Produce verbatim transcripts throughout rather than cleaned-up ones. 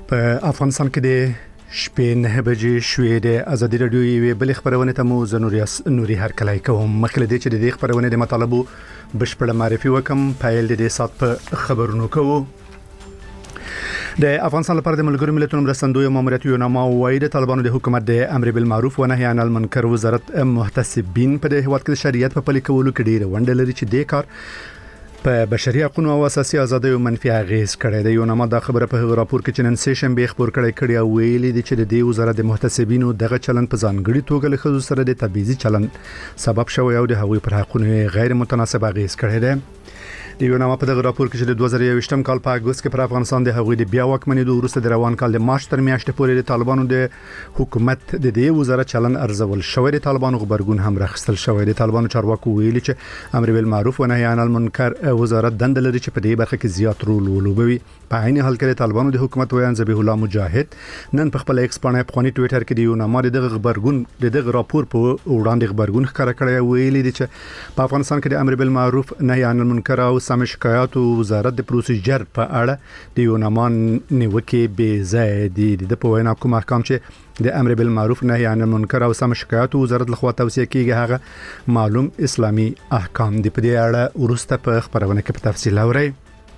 په افغانستان کې د شپې نه بجې شوې د ازادي رادیو یوې بلې خبرونه ته مو زنوریاس نوري هرکلای کوم مخکې د چې د دې خبرونه د مطالبو بشپړه معرفي وکم پایل د دې سات په خبرونو کوو. د افغانستان لپاره د ملګرو ملتونو مرستندوی ماموریت یوناما وايي د طالبانو د حکومت د امر بالمعروف و نهي عن المنکر وزارت محتسبین په د هیواد کې د شریعت په پلي کولو کې ډېر ونډه لري چې د کار په بشري حقوقو او اساسي ازادیو منفي اغیز کړی دی. یوناما دا خبره په راپور کې چې نن سه شنبه خبر کړی کړی او ویلي دی چې د دې وزارت د محتسبینو دغه چلن په ځانګړي توګه له خصوص سره د تبعیضي چلن سبب شوی او د هغوی پر حقوقو غیر متناسب اغیز کړی دی. د یوناما په دغه راپور کې چې د دوه زره یوویشتم کال په اگست کې پر افغانستان د هغوی د بیا واکمنېدو وروسته د روان کال د مارچ تر میاشتې پورې د طالبانو د حکومت د دې وزارت چلن ارزول شوی. د طالبانو خبرګون هم راخستل شوی. د طالبانو چارواکو ویلي چې امر بالمعروف و نهي عن المنکر وزارت دند لري چې په دې برخه کې زیات رول ولوبوي. په عین حال کې د طالبانو د حکومت ویان ذبیح الله مجاهد نن په خپل ایکس باندې په خونی ټوئیټر کې د یوناما دغه خبرګون دغه راپور په وړاندې خبرګون ښکاره کړی ویلي دی چې په افغانستان کې د امر بالمعروف نهي عن المنکر او سم شکایات وزارت د پروسیجر په اړه د یوناما نیوکه بې ځای دي. د په وینا کوم احکام چې د امر بالمعروف نهي عن المنکر او سم شکایات وزارت لخوا توصیه کیږي هغه معلوم اسلامي احکام دي. په دې اړه ورسته په خبرونه کې په تفصیل اورئ.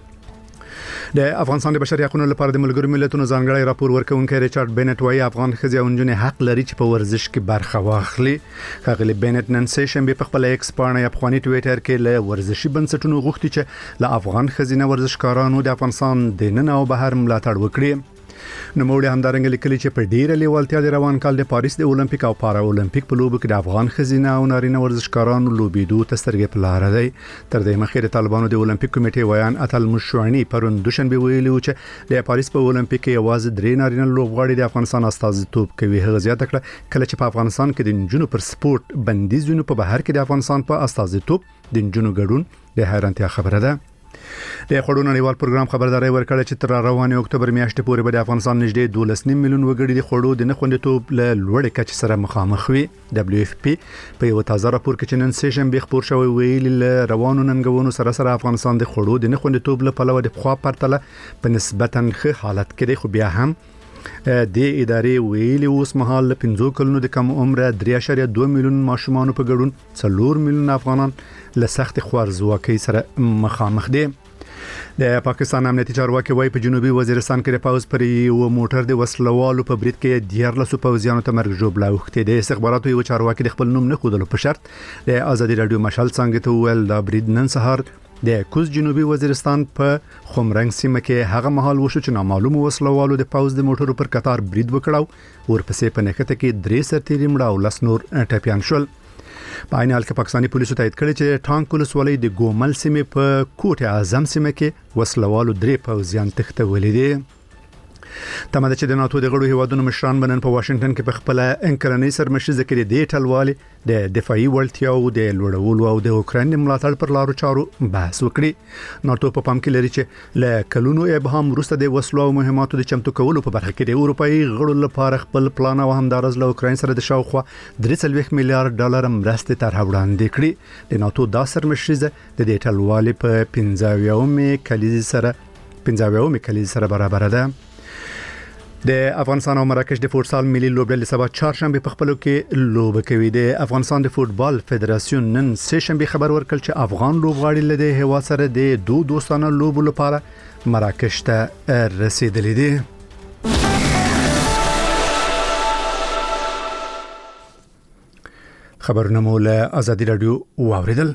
د افغانستان د بشري حقوقو لپاره د ملګرو ملتونو ځانګړی راپور ورکونکي ریچارډ بینټ وايي افغان ښځې او نجونې حق لري چې په ورزش کې برخه واخلي. ښاغلي بینټ نن سه شنبه په خپل ایکس باندې یا افغاني ټوئیټر کې له ورزشي بنسټونو غوښتي چې له افغان ښځینه ورزشکارانو د افغانستان د نن او بهر ملاتړ وکړي. نو موږ همدارنګه لیکلي چې په ډیره لیوالتیا د روان کال د پاریس د اولمپیک او پارا اولمپیک په لوبو کې د افغان ښځینه او نارینه ورزشکارانو لوبېدو ته سترګې په لار دی. تر دې مخکې د طالبانو د اولمپیک کمیټې ویان اتل مشوعنی پرون دوشنبه ویلي چې د پاریس په اولمپیک کې یوازې درې نارینه لوبغاړي د افغانستان استازیتوب کوي. هغه زیاته کړه کله چې په افغانستان کې د نجونو پر سپورت بندیز وینو په بهر کې د افغانستان په استازیتوب د نجونو ګډون د حیرانتیا خبره ده. د خړو نړیوال پروګرام خبرداري ورکړه چې تر روانې اکتوبر میاشتې پورې به د افغانستان نږدې دولس نیم میلیون وګړي د خړو د نخوندیتوب له لوړې کچې سره مخامخ وي. دبليو اف پی په یو تازه راپور کې چې نن سه شنبه خبر شوی ویلي له روانو ننګونو سره سره افغانستان د خړو د نخوندیتوب له پلوه د خوا پرتله په نسبتا ښه حالت کې دی. خو بیا هم د ادارې ویلي اوس مهال له پنځو کلونو د کم عمره درې اعشاریه دوه میلیون ماشومان په ګډون څلور میلیون افغانان له سخت خوارزواکۍ سره مخامخ دي. د پاکستان امنیتي چارواکي وايي په جنوبي وزیرستان کې د پاوز پر یو موټر د وسلوالو په برید کې دیارلسو پوځیانو ته مرګ ژوبله اوښتې. د استخباراتو یو چارواکي د خپل نوم نه ښودلو په شرط د ازادي رادیو مشال څنګه ته ویل دا برید نن سهار د کوز جنوبي وزیرستان په خمرنګ سیمه کې هغه مهال وشو چې نامعلوم وسلوالو د پاوز د موټرو پر قطار برید وکړاو. ورپسې په نښته کې درې سرتیري مړه او لس نور ټپیان شول. په عین حال کې پاکستاني پولیسو تایید کړی چې ټانک ولسوالۍ د ګومل سیمې په کوټ اعظم سیمه کې وسلوالو درې پوځیان تښتولي دي. تمه ده چې د ناتو د غړو هیوادونو مشران بنن په واشنگټن کې په خپل انکرنۍ سرمشيزه کې د ټلوالي د دفاعي وړتیا او د لوړولو او د اوکراین ملاتړ پر لارو چارو بحث وکړي. ناتو په پام کې لري چې له کلونو ابهام وروسته د وسلو او مهماتو د چمتو کولو په برخه کې د اروپאי غړو لپاره خپل پلان او همدارز له اوکراین سره د شاوخوا درې سلويخ میلیارډ ډالر مرستې طرح وړاندې کړې. د ناتو د سرمشيزه د دې ټلوالي په پنځه اویاومې کلیز سره پنځه اویاومې کلیز سره برابر ده. د افغانستان او مراکش د فوتسال ملي لوبډلې سبا چهارشنبه په خپلو کې لوب کوي. د افغانستان د فوتبال فدراسیون نن سه شنبه خبر ورکړ چې افغان لوبغاړي له د هوا سره د دوه دوستانه لوبو لپاره مراکش ته رسیدلي دي. خبرونه مو له ازادي رادیو واوریدل.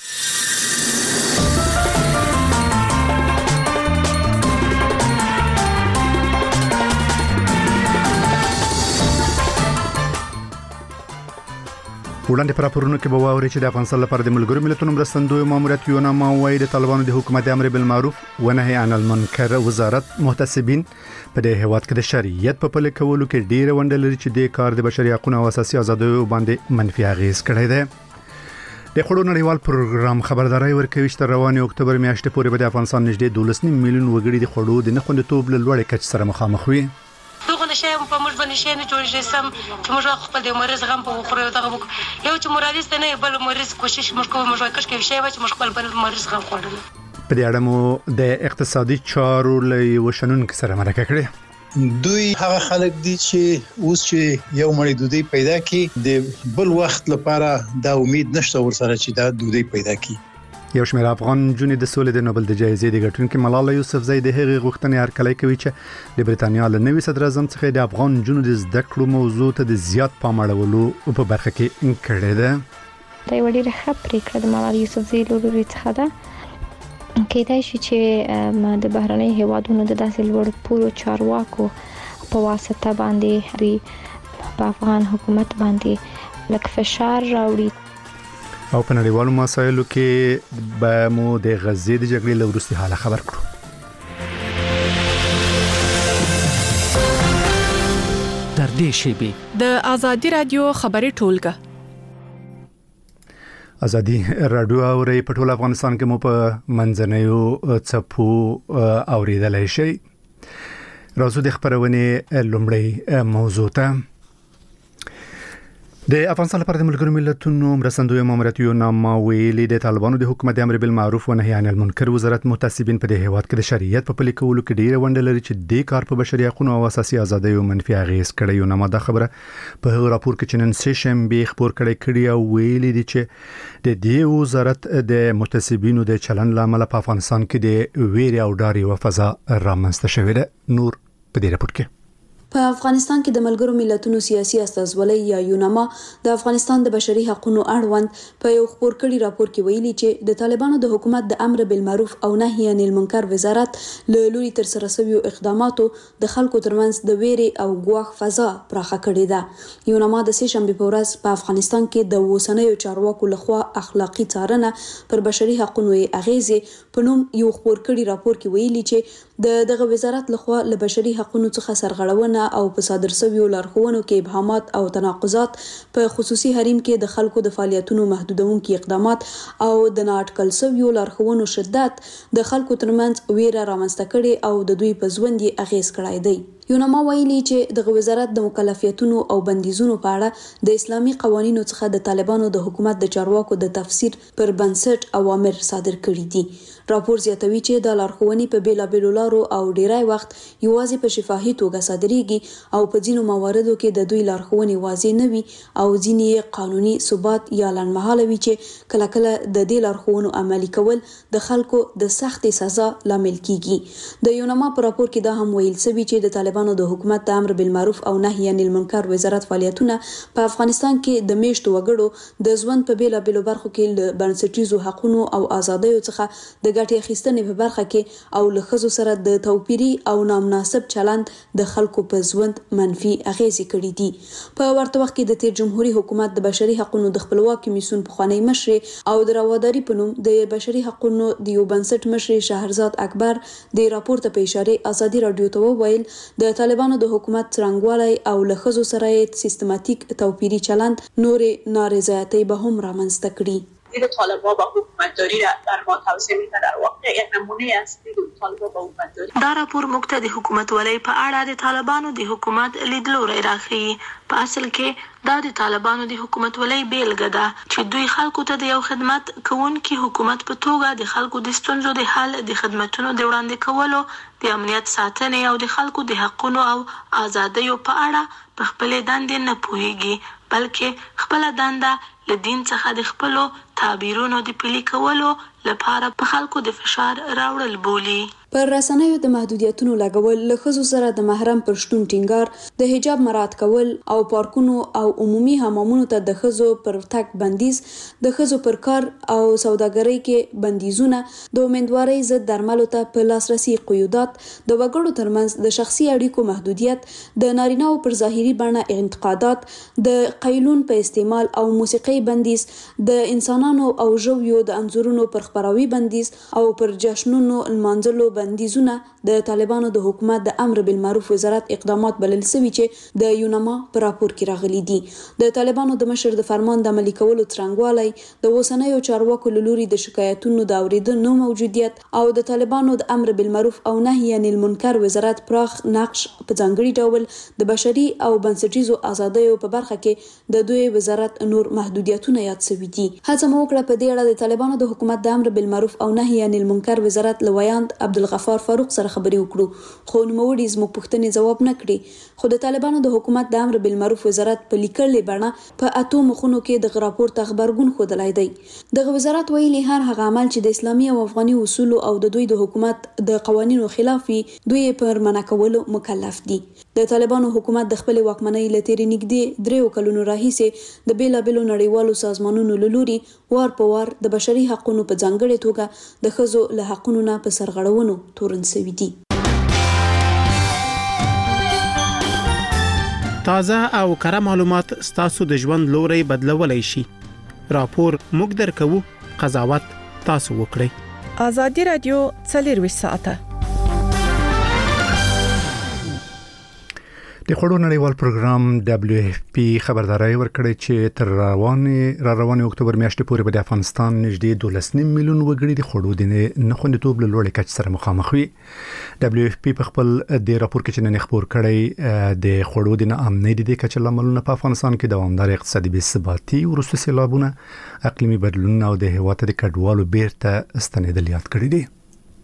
وړاندې پر راپورونو کې به واوري چې د افغانستان لپاره د ملګرو ملتونو مرستندوی ماموریت یوناما وايي د طالبانو د حکومت امر بالمعروف و نهي عن المنکر وزارت محتسبین په د هیواد کې د شریعت په پلي کولو کې ډېر ونډه لري چې د کار د بشري حقوقو او اساسي ازادیو باندې منفي اغیز کړی دی. د خړو نړیوال پروګرام خبرداري ورکوي چې تر روانې اکتوبر میاشتې پورې به د افغانستان نږدې دولس نیم میلیون وګړي د خړو د نخوندیتوب له لوړې کچې سره مخامخ وي. دغه نشه په موږ باندې شي نه جوړ سم چې موږ خپل د مریض غم په خورو دغه یو چې مریض ته نه بل مریض کوشش موږ کوو موږ کښ کې شی و چې موږ خپل بل مریض غم خوړل. په دې اړه مو د اقتصادي چارو له وشنون کې سره مرکه کړې. دوی هغه خلک دي چې اوس چې یو مړی دوی پیدا کی د بل وخت لپاره دا امید نشته ورسره چې دا دوی پیدا کی. یو شمېر افغان جونې د سولې د نوبل د جایزې د ګټونکې ملاله یوسفزۍ د هغې غوښتنې هرکلی کوي چې د بریتانیا له نوي صدر اعظم څخه د افغان جونو د زده کړو موضوع ته د زیات پام اړولو په برخه کې کړې ده. دا یو ډېره ښه پرېکړه د ملاله یوسفزۍ له لوري څخه ده. کېدای شي چې د بهرنۍ هیوادونو د داسې لوړ پوړو چارواکو په واسطه باندې په افغان حکومت باندې لږ فشار راوړي او په نړیوالو مسایلو کې به مو د غزې د جګړې له وروستي حاله خبر کړو. در دې شیبې د ازادي رادیو خبري ټولګه ازادي رادیو اوري په ټول افغانستان کې مو په منځنیو څپو اوریدلای شي. راځو د خبرونې لومړی موضوع ته. د افغانستان لپاره د ملګرو ملتونو مرستندوی ماموریت یوناما ویلي د طالبانو د حکومت امر بالمعروف و نهي عن المنکر وزارت متعصبین په دې هیواد کې د شریعت په پلي کولو کې ډیره ونډه لري چې د کار په بشري حقوقو او اساسي ازادیو منفي اغیز کړي. یوناما دا خبره په هغه راپور کې چې نن سه شنبه خبر کړي کړي او ویلي دي چې د دې وزارت د متعصبینو د چلن لامل په افغانستان کې د ویري او ډاري او فضا رامنځته شوې ده. نور په دې راپور کې په افغانستان کې د ملګرو ملتونو سیاسي استازولۍ یا یوناما د افغانستان د بشري حقوقو اړوند په یو خبر کړي راپور کې ویلي چې د طالبانو د حکومت د امر بالمعروف او نهي عن المنکر وزارت له لوري تر سره شویو اقداماتو د خلکو ترمنځ د ویري او ګواښ فضا پراخه کړې ده. یوناما د سه شنبه په ورځ په افغانستان کې د اوسنیو چارواکو لخوا اخلاقی څارنه پر بشري حقوقو اغیزې په نوم یو خبر کړي راپور کې ویلي چې د دغه وزارت لخوا له بشري حقوقو څخه سرغړونه او په صادر شویو لارښوونو کې ابهامات او تناقضات په خصوصي حریم کې د خلکو د فعالیتونو محدودونکي اقدامات او د نااټکل شویو لارښوونو شدت د خلکو ترمنځ ویره رامنځته کړي او د دوی په ژوند یې اغیز کړی دی. یوناما ویلي چې د وزارت د مکلفیتونو او بندیزونو په اړه د اسلامي قوانینو څخه د طالبانو د حکومت د چارواکو د تفسیر پر بنسټ اوامر صادر کړي دي. راپور زیاتوي چې د لارښوونې په بیلابېلو لارو او ډیری وخت یوازې په شفاهي توګه صادریږي او په ځینو مواردو کې د دوی لارښوونې واضح نه وي او ځینې قانوني ثبات یا لنډمهاله وي چې کله کله د دې لارښوونو عملي کول د خلکو د سختې سزا لامل کیږي. د یوناما په راپور کې دا هم ویل شوی چې د طالبانو د حکومت د امر بالمعروف او نهي عن المنکر وزارت فعالیتونه په افغانستان کې د میشتو وګړو د ژوند په بیلابېلو برخو کې له بنسټیزو حقوقو او آزادیو څخه د ګټې اخیستنې په برخه کې او له ښځو سره د توپیري او نامناسب چلند د خلکو په ژوند منفي اغیزې کړې دي. په ورته وخت کې د تیر جمهوریت حکومت د بشري حقوقو د خپلواک کمیسیون پخوانی مشر او د راوداري په نوم د بشري حقوقو د یو بنسټ مشر شهرزاد اکبر د راپور ته په اشاره ازادي رادیو ته وویل د طالبانو د حکومت څرنګوالی او له ښځو سره سیستماتیک توپیري چلند نورې نارضایتۍ به هم رامنځته کړي. دید طالبان با حکومتداری در ما توصیه میکنه در واقع یک نمونه است دید طالبان با حکومتداری. دا راپور موږ ته د حکومتولۍ په اړه د طالبانو د حکومت لیدلوری راښيي. په اصل کې دا د طالبانو د حکومتولۍ بیلګه ده چې دوی خلکو ته د یو خدمت کوونکي حکومت په توګه د خلکو د ستونزو د حل د خدمتونو د وړاندې کولو د امنیت ساتنې او د خلکو د حقونو او آزادیو په اړه په خپلې دندې نه پوهیږي بلکې خپله دنده له دین څخه د خپلو تعبیرونو د پلي کولو لپاره په خلکو د فشار راوړل بولي. پر رسنیو د محدودیتونو لګول، له ښځو سره د محرم پر شتون ټینګار، د حجاب مراعات کول او پارکونو او عمومي حمامونو ته د ښځو پر تګ بندیز، د ښځو پر کار او سوداګرۍ کې بندیزونه، د امیندوارۍ ضد درملو ته په لاسرسي قیودات، د وګړو ترمنځ د شخصي اړیکو محدودیت، د نارینه‌و پر ظاهري بڼه انتقادات، د قیلون په استعمال او موسیقۍ بندیز، د انسانانو او ژویو د انځورونو پر خپراوي بندیز او پر جشنونو لمانځلو بندیزونه د طالبانو د حکومت د امر بالمعروف وزارت اقدامات بلل شوي چې د یوناما په راپور کې راغلي دي. د طالبانو د مشر د فرمان د عملي کولو څرنګوالی، د اوسنیو چارواکو له لوري د شکایتونو د اورېدو موجودیت او د طالبانو د امر بالمعروف او نهي عن المنکر وزارت پراخ نقش په ځانګړي ډول د بشري او بنسټیزو آزادیو په برخه کې د دوی وزارت نور محدودیتونه یاد شوي دي. هڅه وکړه. په دې اړه د طالبانو د حکومت د امر بالمعروف او نهي عن المنکر وزارت لویاند عبدالغفار فاروق سره خبرې وکړو، خو نوموړي زموږ پوښتنې جواب نه کړې. خو د طالبانو د حکومت د امر بالمعروف وزارت په لیکلې بڼه په اتو مخونو کې د راپور ته خبرګون ښودلی دی. دغه وزارت ویلي هر هغه عمل چې د اسلامي او افغاني اصولو او د دوی د حکومت د قوانینو خلاف وي دوی پر منع کولو مکلف دي. د طالبانو حکومت د خپل واکمنۍ له تیرې نږدې دریو کلونو راهیسې د بیلابیلو نړیوالو سازمانونو له لوري وار په وار د بشري حقونو په ځانګړې توګه د ښځو له حقونو نه په سرغړونو تورن شوي دي. تازه او کره معلومات ستاسو د ژوند لوري بدلولای شي. راپور موږ درکوو، قضاوت تاسو وکړئ. ازادي رادیو څلور ساعته د خړو نړیوال پروګرام دبليو اف پی خبرداري ورکړې چې تر روانې را روانې اکتوبر میاشتې پورې به د افغانستان نږدې دوولس نیم میلیون وګړي د خړو د نه خوندیتوب له لوړې کچې سره مخامخ وي. دبليو اف پی په خپل د راپور کې چې نن خبر کړی د خړو د نه امنۍ د کچې لاملونه په افغانستان کې دوامدار اقتصادي بې ثباتي، وروسته سیلابونه، اقلیمي بدلونونه او د هېواد د کډوالو بیرته ستنېدل یاد کړی دي.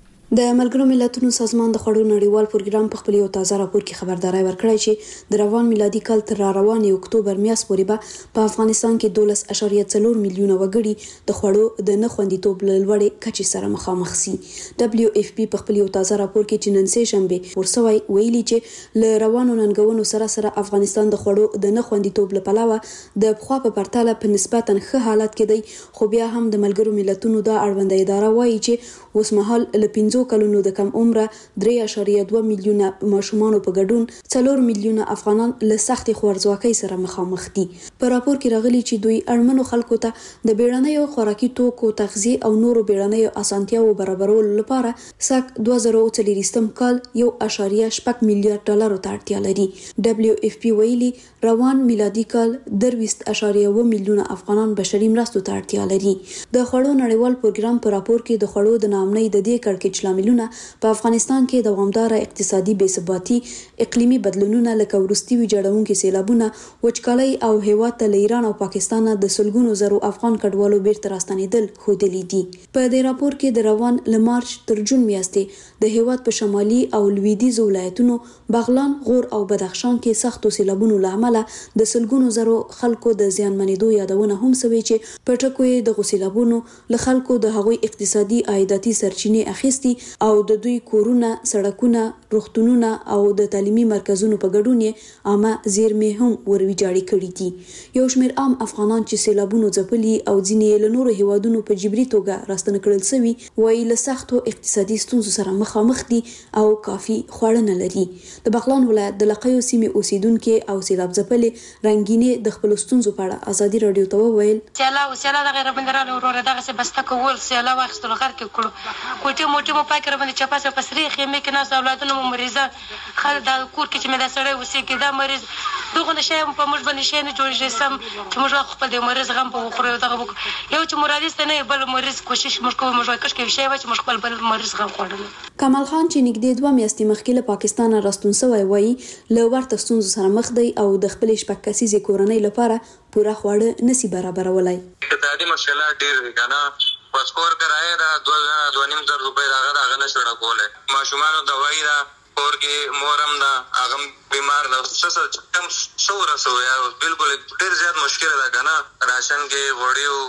د ملګرو ملتونو سازمان د خړو نړیوال پروګرام په خپل یو تازه راپور کې خبرداري ورکړی چې د روان میلادي کال تر روانې اکتوبر میاشتې پورې به په افغانستان کې دولس اعشاریه څلور میلیونه وګړي د خړو د نه خوندیتوب له لوړې کچې سره مخامخ سي. دبليو اف پی په خپل یو تازه راپور کې چې نن سه شنبه ورسوي ویلي چې له روانو ننګونو سره سره افغانستان د خړو د نه خوندیتوب لپاره د پخوا په پرتله په نسبتا ښه حالت کې دی، خو بیا هم د ملګرو ملتونو د اړونده اداره وایي چې اوس مهال له پنځه کلونو د کم عمره درې اعشاریه دوه میلیونه ماشومان په ګډون څلور میلیونه افغانان له سختي خوارځواکۍ سره مخامخ دي. په راپور کې راغلي چې دوی اړمنو خلکو ته د بیړنیو خوراکي توکو، تغذیه او نورو بیړنیو اسانتیاو برابرولو لپاره سک دوه زره څلوېښتم کال یو اعشاریه شپږ میلیارډ ډالر ته اړتیا لري. دبليو اف پی ویلي روان میلادي کال درويست اعشاریه و میلیونه افغانان بشري مرستو ته اړتیا لري. د خړو نړیوال پروګرام په راپور کې د خړو د نامنۍ د دې کړکېچ لاملونه په افغانستان کې دوامداره اقتصادي بې ثباتي، اقلیمي بدلونونه لکه وروستي ویجاړونکي سیلابونه، وچکالي او هیواد ته له ایران او پاکستان د سلګونو زرو افغان کډوالو بیرته راستنېدل ښودلي دي. په دې راپور کې د روان له مارچ تر جون میاشتې د هیواد په شمالي او لویدیځو ولایتونو بغلان، غور او بدخشان کې سختو سیلابونو له امله د سلګونو زرو خلکو د زیانمنېدو یادونه هم شوې چې په ټکو یې د سیلابونو له خلکو د هغوی اقتصادي عایداتي سرچینې اخیستي او د دوی کورونه، سړکونه، روغتونونه او د تعلیمي مرکزونو په ګډون یې عامه زیرمې هم ورویجاړې کړې دي. یو شمېر عام افغانان چې سیلابونو ځپلي او ځینې له نورو هیوادونو په جبري توګه راستنه کړل شوي وایي له سختو اقتصادي ستونزو سره مخامخ دي او کافي خواړه نه لري. د بغلان ولایت د لقیو سیمې اوسیدونکو او سیلاب ځپلې رنګینې د خپل ستونزو په اړه ازادي رادیو ته وویل: سیلاب سیلاب د غیر بندرال وروره دغه څه بسته کول سیلاب واخیستل غر کې کړو کوټه موټه مو پاک باندې چپاسه پسري خېمه کې ناس اولادونو مریضه خل د کور کې چې مې دا سړی وسی کې دا مریض دغه نشي په موږ باندې شي نه جوړ سم چې موږ خپل د مریض غم په خورو دغه یو چې مرادست نه بل مریض کوشش موږ کوو موږ کښ کې شي چې موږ خپل بل مریض غم خوړل. کمال خان چې نږدې دوه میاشتې مخکې له پاکستان راستون شوی وایي له ورته ستونزو سره مخ دی او د خپل شپږ کسیزې کورنۍ لپاره پوره خواړه نسی برابرولای. اقتصادي مشکلات ډېر کنه پاسپورت کرایه دا دوه دوه نیم زر روپۍ راغله هغه نشو راکولی. ماشومانو دوايي دا کور کې مورم دا هغه بیمار دا څه کم څو رسو یا بالکل ډېر زیات مشکل ده کنه. راشن کې وړیو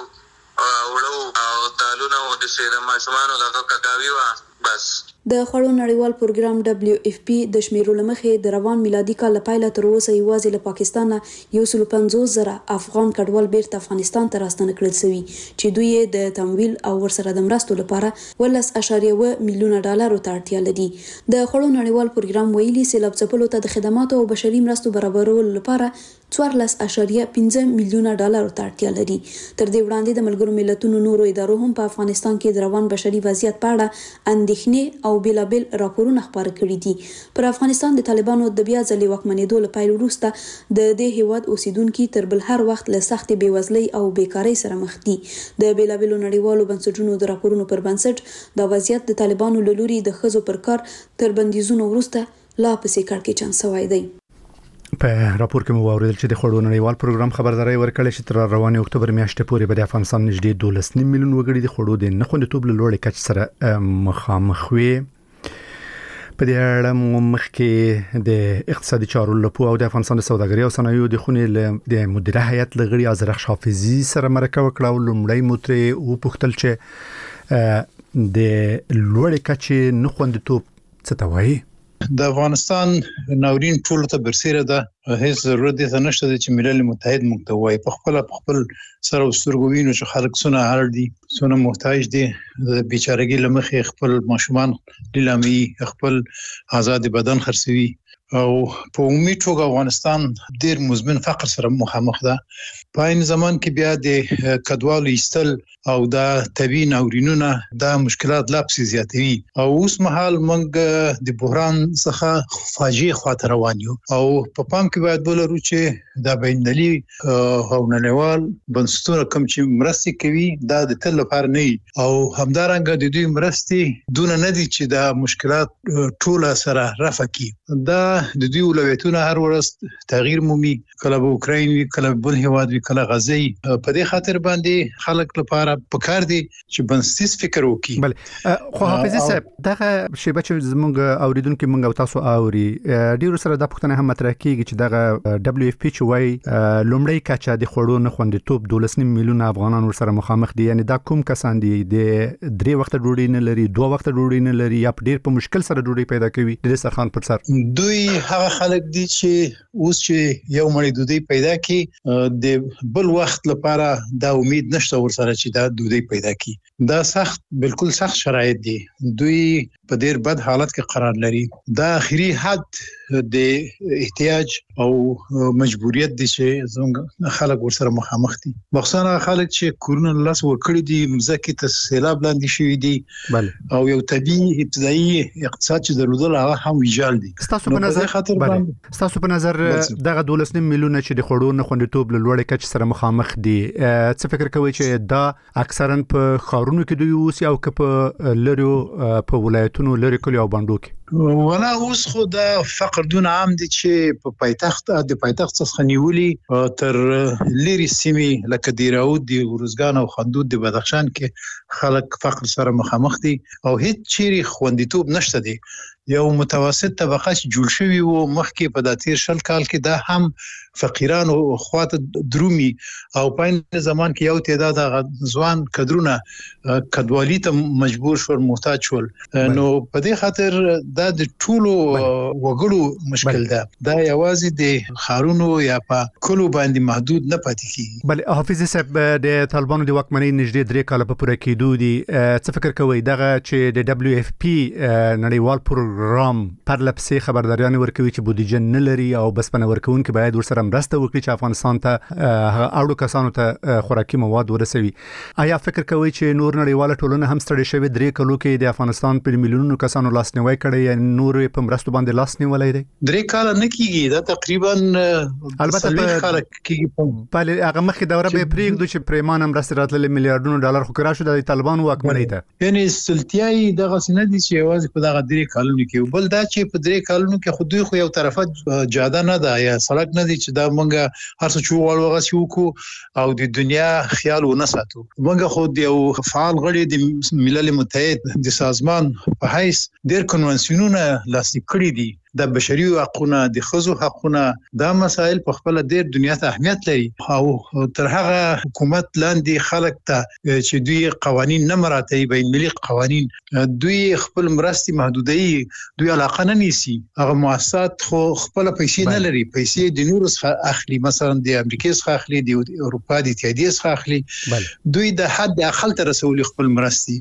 وړو او دالونه او د سیره ماشومانو دا کاکاوي وا بس. د خړو نړیوال پروګرام دبليو اف پی د شمیرو لمخې د روان میلادي کال پایله تر اوسه یوازې له پاکستان یو سل پنځوس زره افغان کډوال بیرته افغانستان ته راستنه کړل شوي چې دوی د تمویل او ورسره د مرستو لپاره ولس اعشاریه و میلیونه ډالر ته اړتیا لري. د خړو نړیوال پروګرام ویلي سیلاب ځپلو ته د خدماتو او بشري مرستو برابرولو لپاره څوارلس اعشاریه پنځه میلیونه ډالر ته اړتیا لري. تر دې وړاندې د ملګرو ملتونو نورو ادارو هم په افغانستان کې د روان بشري وضعیت په اړه اندېښنې او بیلابل راپورونه خبر کړي دي. پر افغانستان د طالبانو د بیا ځلې واکمنېدو له پیل وروسته د دې هیواد اوسیدونکو تر بل هر وخت له سختې بېوزلۍ او بیکارۍ سره مخ دي. د بیلابلو نړیوالو بنسټونو د راپورونو پر بنسټ د وضعیت د طالبانو له لوري د ښځو پر کار تر بندیزونو وروسته لا پسې کړکېچن شوی دی. په راپور کې مو اوریدل چې د خوړو نړیوال پروګرام خبرداري ورکړې چې تر روانې اکتوبر میاشتې پورې به د افغانستان نږدې دولس میلیون وګړي د خوړو د نخوندیتوب له لوړې کچې سره مخامخ وي. په دې اړه مخکې د اقتصادي چارو لپاره او د افغانستان د سوداګرۍ او صنایعو د خونې د مدیره هیئت لغړي ازرخ حافظي سره مرکه وکړه او لومړی متري او پختل چې د لوړې کچې نخوندیتوب څه ته وایي. د افغانستان ناورین ټول ته برسیره ده، هیڅ ضرورت دې نشته چې ملل متحد موږ ته وایي په خپل په خپل سره وسترګوینو چې خلک سونه هر دي سونه محتاج دي د بیچارهګي لمخې خپل ماشومان لیلامي خپل آزاد بدن خرڅوي او په عمومي توګه افغانستان ډیر مزمن فقر سره مخامخ ده. په این زمان کې بیا د کډوالو ایستل او دا طبي ناورینونه دا مشکلات لا پسې زیاتوي او اوس مهال موږ د بحران څخه فاجعه خاطر روان یو او په پام کې باید ولرو چې دا بینالي او نړیوال بنسټونه کوم چې مرستې کوي دا د تل لپاره نه او همدارنګه د دوی مرستې دون نه دي چې دا مشکلات ټول سره رفع کړي. دا د دوی ولایتونه هر ورځ تغییر مومي، کله به اوکراین وي کله بل هیواد وي کله غزي. په دې خاطر باندې خلک لپاره پکار دي چې بنسټیز فکر وکړي. بل خو حافظ صاحب دغه شیبه چې زموږ اوریدونکو موږ او تاسو اوري ډیرو سره د پښتنه هم مطرح کیږي چې دغه دبليو اف پی چې وای لومړی کچه د خوړو نه خوندیتوب دولس میلیون افغانان ور سره مخامخ دي، یعنی دا کوم کسان دي د درې وخت ډوډۍ نه لري دوه وخت ډوډۍ نه لري یا ډیر په مشکل سره ډوډۍ پیدا کوي د سرخان پر سر. دوی هغه خلک دي چې اوس چې یو مړی ډوډۍ پیدا کړي د بل وخت لپاره دا امید نشته ور سره چې دا ډوډۍ پیدا کړي. دا سخت بالکل سخت شرایط دي، دوی په ډیر بد حالت کې قرار لري. دا اخیری حد د احتیاج او مجبوریت دي چې زموږ خلک ور سره مخامخ دي، مخصوصا خلک چې کورونه لاس ورکړي دي مزکه ته سیلاب لاندې شوی دي بله او یو طبيعي ابتدایي اقتصاد چې درلودل هغه هم ویجال دي. ستاسو په نظر بله ستاسو په نظر دغه دولس میلیون چې د خوړو نه خوندیتوب له لوړې کچې سره مخامخ دي څه فکر کوي چې دا اکثرا په خارونو کې دوی اوسي او که په لریو په ولایتونو لری کلی او باندو کې؟ ولا اوس خو دا فقر دون عام دي چې په پایتخت د پایتخت څخه نیولې تر لری سیمې لکه دی راود دی ورزګان او خندود دی بدخشان کې خلک فقر سره مخامخ دي او هیڅ چیرې خوندیتوب نشته دي. یو متوسط طبقه چې جوړ شوی وو مخکې په داتیر شل کال کې دا هم فقیران او خواته درومي او په زمان کې یو تعداد ځوان کډرونه کډوالي ته مجبور شول محتاج شول. نو په دې خاطر دا د ټولو وګړو مشکل ده، دا یوازې د خارونو یا په کلو باندې محدود نه پاتې کیږي. بل حافظ صاحب د طالبانو د واکمنۍ نږدې درې کال په پوره کېدو دي، څه فکر کوي دغه چې د دبليو اف پی نړیوال پروګرام پر لپسې خبرداريان ورکوي چې بودیجه نه لري او بس پنه ورکوونکي باید ورسره مرسته وکړي چې افغانستان ته اړو کسانو ته خوراکي مواد ورسوي. آیا فکر کوي چې نور نړیواله ټولنه هم ستړي شوی درې کلو کې د افغانستان په میلیونونو کسانو لاسنیوي کړي یا نور په مرستو باندې لاس نیولای دي؟ درې کال نه کیږي، دا تقریبا البته په خلک کیږي په هغه مخکې دوره به پریږدو چې پریمانه مرستې راتللې میلیارډونو ډالر خو کرا شو د طالبانو واکمنۍ ته. یعنی سلطیای دغه سینه دي چې یوازې په دغه درې کالونو کې بل دا چې په درې کالونو کې خو دوی خو یو طرفه جاده نه ده یا سړک نه دي چې دا مونږه هر څه چوغړ وغسی وکړو او د دنیا خیال ونه ساتو. مونږ خو د یو فعال غړي د ملل متحد د سازمان په حیث ډېر کنوانسیونونه لاسلیک کړي دي، د بشري حقوقو د ښځو حقوقو دا مسائل په خپل ډېر دنیا ته اهمیت لري او تر هغه حکومت لاندې خلک ته چې دوی قوانين نه مراعتوي بین ملي قوانين دوی خپل مرستي محدودي دوی علاقه نه نیسي. هغه مؤسسات خو خپل پیسې نه لري، پیسې د نورو څخه اخلي، مثلا د امریکا څخه اخلي، د اروپا د اتحادیې څخه اخلي. دوی د حد اقل تر رسول خپل مرستي.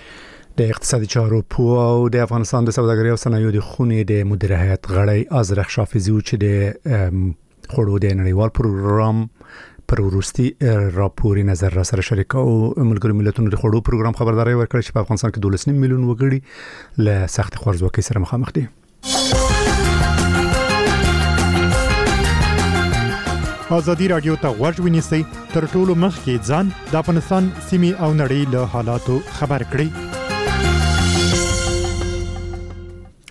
د اقتصادي چارو په او د افغانستان د سوداګرۍ او صنایعو د خونې د مدیره هیئت غړی ازرخ حافظي چې د خوړو د نړیوال پروګرام پر وروستي راپور نظر را سره شریک او ملګرو ملتونو د خوړو پروګرام خبرداري ورکړه چې په افغانستان کې دولس میلیون وګړي له سخت خوارځواکۍ سره مخامخ دي. ازادي رادیو ته غوږ ونیسئ تر ټولو مخکې ځان د افغانستان سیمې او نړۍ له حالاتو خبر کړئ.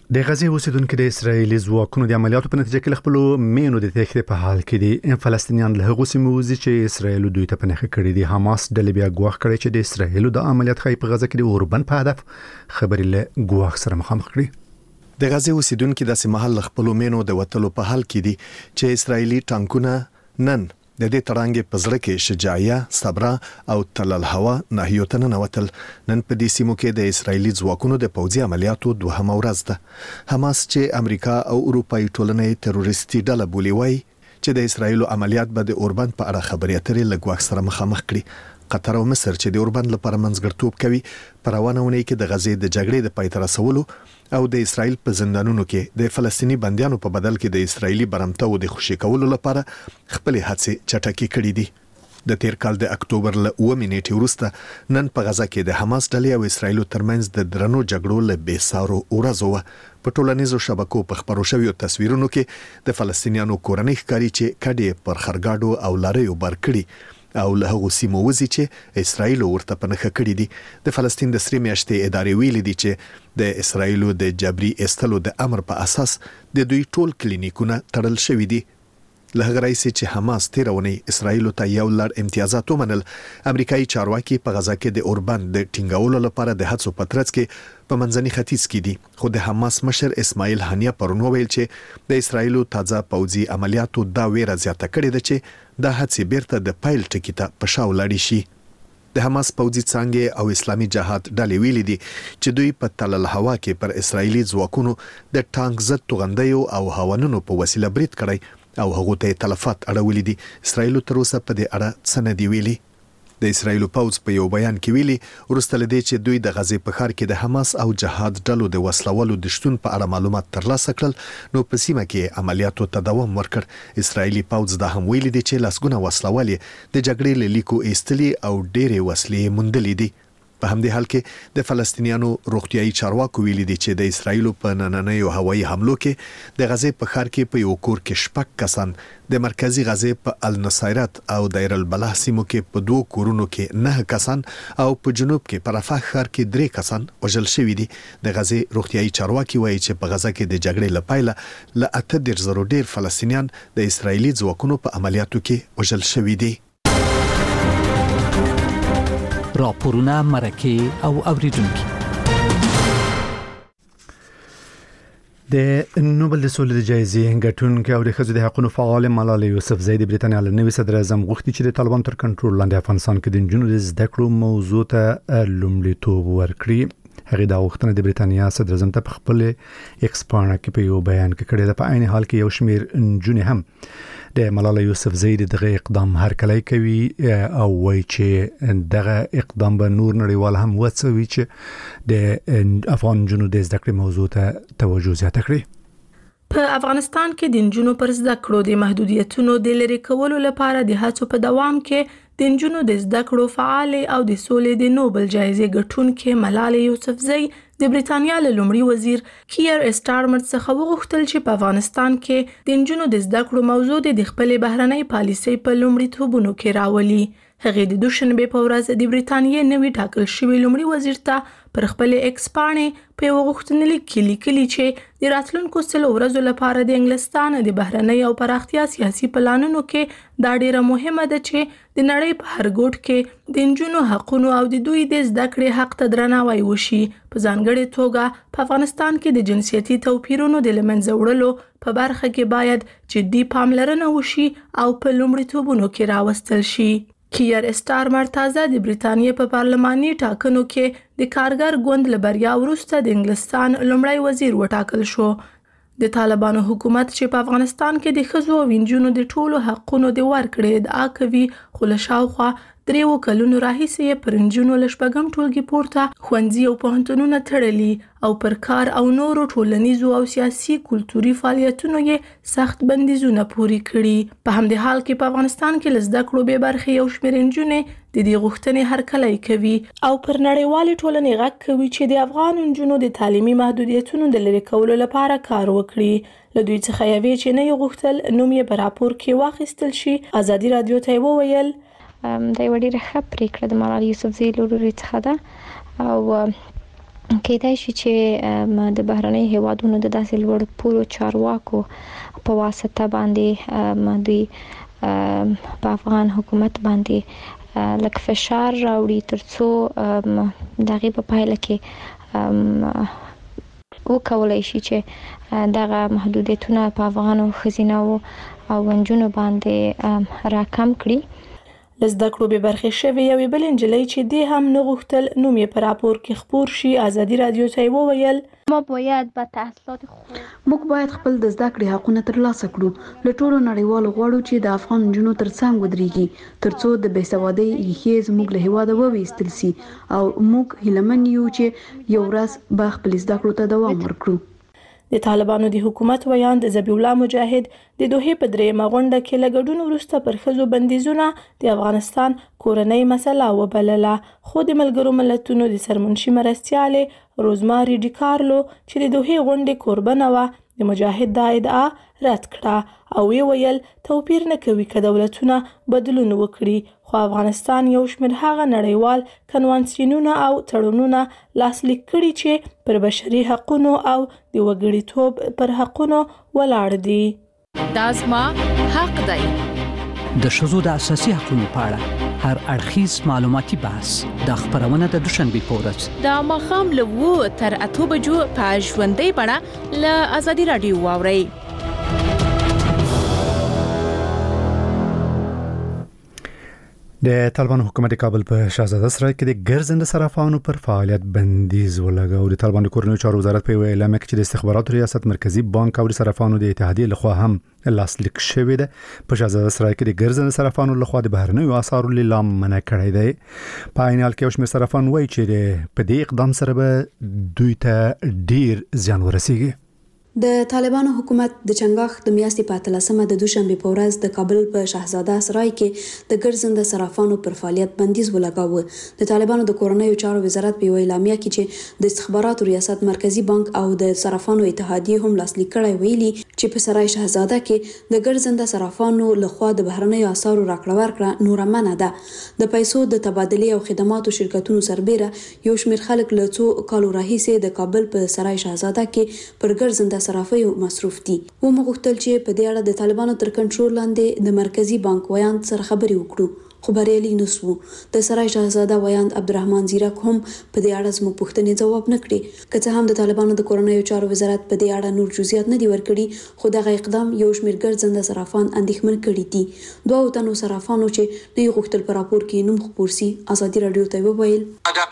د غزې اوسیدونکو د اسرایلی ځواکونو د عملیاتو په نتیجه کې خپل مینو د تخریب په حال کې دي. فلسطینیان له هغو سیمو وځي چې اسرایل دوی ته پنهخه کړی دي. حماس ډلې بیا ګواښ کړی چې د اسرایل د عملیات خای په غزه کې د اوربن په هدف خبرې له ګواښ سره مخامخ کړي. د غزې اوسیدونکو د سیمه خپل مینو د وټلو په حال کې دي چې اسرایلی ټانکونه نن د دې ترانګ په ځړ کې شجاعیه، صبره او تلل هوا ناهیوتن نوتل. نن په دې سیمو کې د اسرایلی ځواکونو د پوځي عملیاتو دوهمه ورځ ده. حماس چې امریکا او اروپאי ټولنې تروریستي ډله بولي وای چې د اسرایل عملیات به د اوربن په اړه خبرې اترې لګواښ سره مخامخ کړي. قطر او مصر چې د اوربن لپاره منځګړتوب کوي په روانونه کې د غزې د جګړې د پای ته رسولو او د اسرایل په زندانونو کې د فلسطینی بنديانو په بدل کې د اسرایلی برمته او د خوشی کولو لپاره خپل هڅې چټکې کړې دي. د تیر کال د اکتوبر له اوه نیټې وروسته نن په غزه کې د حماس ډلې او اسرایل ترمنځ د درنو جګړو له بیسارو ورځو په ټولنیزو شبکو په خبرو شویو تصویرونو کې د فلسطینیانو کورنۍ ښکاري چې کډې پر خرګاډو او لاريو بار کړي او له هغو سیمو وځي چې اسرایل ورته پنهخه کړی دي. د فلسطین د سری میاشتې ادارې ویلي دي چې د اسرایل د جبري استلو د امر په اساس د دوی ټول کلینیکونه تړل شوی دي. له هغه راځي چې حماس تیرونی اسرایل ته یو لړ امتیازات ومنل. امریکایي چارواکي په غزا کې د اوربن د ټینګولو لپاره د هڅو په ترڅ کې په منځني ختیځ کې دي. خو د حماس مشر اسماعیل هانیه پرون ویل چې د اسرایل تازه پوځي عملیاتو دا ویره زیاته کړې ده چې دا هڅې بیرته د پایل ټکی ته په شا ولاړې شي. د حماس پوځي څانګې او اسلامي جهاد ډلې ویلي دي چې دوی په تلل هوا کې پر اسرایلی ځواکونو د ټانک ضد توغندیو او هوانونو په وسیله برید کړی او هغه ته تلفات اړولې دي. اسرایل تر اوسه په دې اړه څه نه دی ویلي. د اسرایل پوځ په یو بیان کې ویلي ورسته لدی چې دوی د غزې په ښار کې د حماس او جهاد ډلو د وسلوالو د شتون په اړه معلومات ترلاسه کړل نو په سیمه کې عملیاتو ته دوام ورکړ. اسرایلی پوځ دا هم ویلي دي چې لاسګونه وسلوالي د جګړې له لیکو ایستلي او ډېرې وسلې موندلې دي. په همدې حال کې د فلسطینیانو روغتيایي چارواکو ویلي دي چې د اسرایل په نننیو هوایي حملو کې د غزې په ښار کې په یو کور کې شپږ کسان، د مرکزی غزې په النصيرات او دایر البلح سیمو کې په دوه کورونو کې نه کسان او په جنوب کې په رفح ښار کې درې کسان وژل شوي دي. د غزې روغتيایي چارواکي وایي چې په غزه کې د جګړې لپاره ل اته ډیر زرو ډیر فلسطینیان د اسرایلی ځواکونو په عملیاتو کې وژل شوي دي. راپورونه مرکه او اوریدونکو د نوبل د سولې جایزې ګټونکو او د ښځو د حقوقو فعال ملالۍ یوسفزۍ د بریټانیا له نوي صدر اعظم غوښتي چې د طالبان تر کنټرول لاندې افغانستان کې د نجونو د زده کړو موضوع ته لومړیتوب ورکړي. هغه د غوښتنې د بریټانیا صدر اعظم ته په خپل ایکس پاڼه کې په یو بیان کې کړی ده. په عین حال کې یو شمیر نجونې هم د ملالۍ یوسفزۍ دغه اقدام هرکلی کوي او وایي چې دغه اقدام به نور نړیوال هم وڅوي چې د افغان نجونو د زده کړې موضوع ته توجه زیاته کړي. په افغانستان کې د نجونو پر زده کړو د محدودیتونو د لرې کولو لپاره د هڅو په دوام کې د نجونو د زده کړو فعال او د سولې د نوبل جایزې ګټونکې ملالۍ یوسفزۍ د بریټانیا له لومړي وزیر کیر اسټارمر څخه وغوښتل چې په افغانستان کې د نجونو د زده کړو موضوع د خپل بهرنۍ پالیسۍ په لومړیتوبونو کې راولي. هغه د دوشنبه په ورځ د بریټانیا نوي ټاکل شوی لومړي وزیر ته پر خپل ایکس پاڼې په یو غوښتنلیک کې لیکلي چې د راتلونکو سلو ورځو لپاره د انګلستان د بهرنۍ او پراختیا سیاسي پلانونو کې دا ډیره مهمه ده چې د نړۍ په هر ګوټ کې د نجونو حقوقو او د دوی د زده کړې حق ته درناوی وشي. په ځانګړې توګه په افغانستان کې د جنسیتي توپیرونو د لمنځه وړلو په برخه کې باید جدي پاملرنه وشي او په لومړیتوبونو کې راوستل شي. کیر اسټارمر تازه د بریټانیا په پارلماني ټاکنو کې د کارګر ګوند له بریا وروسته د انګلستان لومړی وزیر وټاکل شو. د طالبانو حکومت چې په افغانستان کې د ښځو او نجونو د ټولو حقونو د ورکړې ادعا کوي، خو له شاوخوا دریو کلونو راهیسې یې پر نجونو له شپږم ټولګي پورته ښوونځي او پوهنتونونه تړلي او پر کار او نورو ټولنیزو او سیاسي کلتوري فعالیتونو یې سخت بندیزونه پوري کړي. په همدې حال کې په افغانستان کې له زده کړو بې برخې یو شمېر نجونې د دې غوښتنې هرکلی کوي او پر نړیوالې ټولنې غږ کوي چې د افغان نجونو د تعلیمي محدودیتونو د لرې کولو لپاره کار وکړي. له دوی څخه یوې چې نه یې غوښتل نوم یې په راپور کې واخیستل شي. ازادي راډیو ته یې وویل دا یو ډیره ښه پریکړه د ملالۍ یوسفزۍ له لوري څخه ده او کېدای شي چې د بهرنۍ هیوادونو د داسې لوړ پوړو چارواکو په واسطه باندې دوی په افغان حکومت باندې لکه فشار راوړي ترڅو دغه په پایله کې وکولای شي چې دغه محدودیتونه په افغانو خزینو او ونجونو باندې راکم کړي. لزده کړو به برخه شوی یو بل انجلۍ چې دی هم نه غوښتل نوم یې پر راپور کې خبر شي ازادي رادیو ته وویل ما باید با تحصیلات خوب موږ باید خپل د زده کړې حقونه ترلاسه کړو. له ټولو نړیوالو غواړو چې د افغان نجونو ترڅنګ ودرېږي ترڅو د بېسوادۍ ریښې زموږ له هیواده وویستل سي او موږ هیلمن یو چې یو ورځ به خپل زده کړو ته دوام ورکړو. د طالبانو د حکومت ویاند ذبیح الله مجاهد د دوحې په درېیمه غونډه کې له ګډون وروسته پر ښځو بندیزونه د افغانستان کورنۍ مسله وبلله، خو د ملګرو ملتونو د سرمنشي مرستیالې روزماري ډیکارلو چې د دوحې غونډې کوربنه وه د مجاهد دا ادعا رد کړه او ویل توپیر نه کوي که دولتونه بدلون وکړي، خو افغانستان یو شمېر هغه نړیوال کنوانسیونونه او تړونونه لاسلیک کړي چې پر بشري حقونو او د وګړیتوب پر حقونو ولاړ دي. دا زما حق دی. د ښځو د اساسي حقونو په اړه هر اړخیز معلوماتي بحث د خبرونه د دوشنبې په ورځ د ماښام له اوو تر اتو بجو په ژوندۍ بڼه له ازادي راډیو واورئ. د طالبان حکومت کابل په شاهزاده سرای کې د ګرځنده صرافانو پر فعالیت بندیز ولګاو. د طالبان کورنیو چارو وزارت په اعلامیه کې چې د استخباراتو ریاست مرکزی بانک او د صرافانو د اتحادیې لخوا هم لاسلیک شوی دی. په شاهزاده سرای کې د ګرځنده صرافانو لخوا د بهرنیو اسعارو لیلام منع کړی دی. په عین حال کې یو شمېر صرافان وایي چې په دې اقدام سره به دوی ته ډیر زیان ورسیږي. د طالبانو حکومت د چنګاښ د میاشتې په اتلسمه د دوشنبې په ورځ د کابل په شاهزاده سرای کې د ګرځنده صرافانو پر فعالیت بندیز ولګاوه. د طالبانو د کورنیو چارو وزارت په یوه اعلامیه کې چې د استخباراتو ریاست مرکزی بانک او د صرافانو اتحادیې هم لاسلیک کړی ویلي چې په سرای شاهزاده کې د ګرځنده صرافانو لخوا د بهرنیو اسعارو راکړه ورکړه نور منع ده. د پیسو د تبادلې او خدماتو شرکتونو سربېره یو شمېر خلک له څو کالو راهیسې د کابل په سرای شاهزاده کې پر ګرځنده صرافیو مصروف دي. و مغوښتل چې په دې اړه د طالبانو تر کنټرول لاندې د مرکزی بانک ویاند سره خبرې وکړو، خو بریالي نسو. د سرای شاهزاده ویاند عبدالرحمن زیرک هم په دې اړه زموږ پوښتنې ځواب نه کړي. که څه هم د طالبانو د کورنیو چارو وزارت په دې اړه نور جزئیات نه دي ورکړي، خو دغه اقدام یو شمېر ګرځنده صرافان اندېښمن کړي دي. دوه تنو صرافانو چې نه یې غوښتل په راپور کې نوم خپور سي ازادي راډیو ته وویل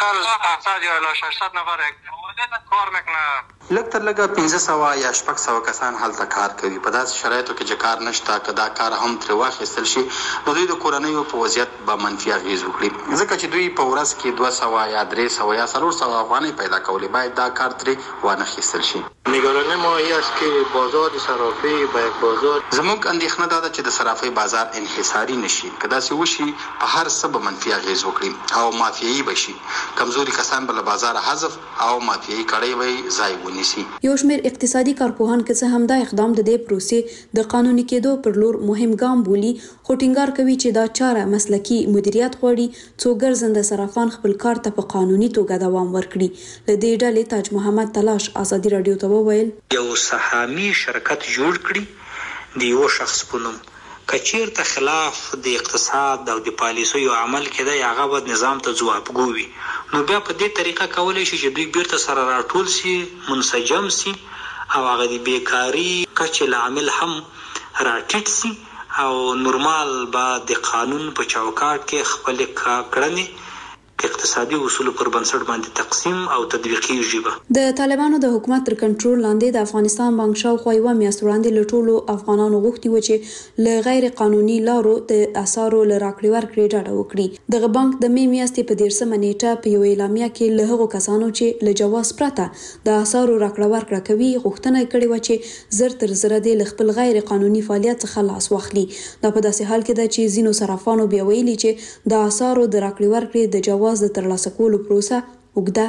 لږ تر لږه پنځه سوه یا شپږ سوه کسان هلته کار کوي. په داسې شرایطو کې چې کار نشته، که دا کار هم ترې واخیستل شي نو دوی د کورنیو په وضعیت به منفي اغېز وکړي، ځکه چې دوی په ورځ کې دوه سوه یا درې سوه یا څلور سوه افغانۍ پیدا کولی. باید دا کار ترې وانخیستل شي. نگرانی ما این است که بازار صرافی با یک بازار زموږ اندېښنه دا ده چې د صرافۍ بازار انحصاري نشي. که داسې وشي په هر څه به منفي اغېز وکړي او مافیایي به شي. کمزوري کسان به له بازار حذف او مافیایي کړۍ به ځای ونیسي. یو شمېر اقتصادي کارپوهان که څه هم دا اقدام د دې پروسې د قانوني کېدو پر لور مهم ګام بولي، خو ټینګار کوي چې دا چاره مسلکي مدیریت غواړي څو ګرځنده صرافان خپل کار ته په قانوني توګه دوام ورکړي. له دې ډلې تاج محمد تلاش ازادي راډیو ته وویل یو سهامي شرکت جوړ کړي د یو شخص په نوم، که چیرته خلاف د اقتصاد او د پالیسیو عمل کېدی هغه به نظام ته ځوابګو وي، نو بیا په دې طریقه کولی شي چې دوی بیرته سره راټول سي، منسجم سي او هغه د بیکاري کچې لامل هم راټیټ سي او نورمال به د قانون په چوکاټ کې خپلې کړنې اقتصادي اصول پر بنسټ باندې تقسیم او تطبیقیږي. د طالبانو د حکومت تر کنټرول لاندې د افغانستان بانک شاوخوا یوه میاشت وړاندې له ټولو افغانانو غوښتي و چې له غیر قانوني لارو د اسعارو له راکړې ورکړې ډډه وکړي. دغه بانک د مې میاشتې په دېرشمه نیټه په یوه اعلامیه کې له هغو کسانو چې له جواز پرته د اسعارو راکړه ورکړه کوي غوښتنه کړې وه چې زر تر زره دې له خپل غیر قانوني فعالیت څخه لاس واخلي. دا په داسې حال کې ده چې ځینو صرافانو بیا ویلي چې د اسعارو د راکړې ورکړې د جواز د ترلاسه کولو پروسه اوږده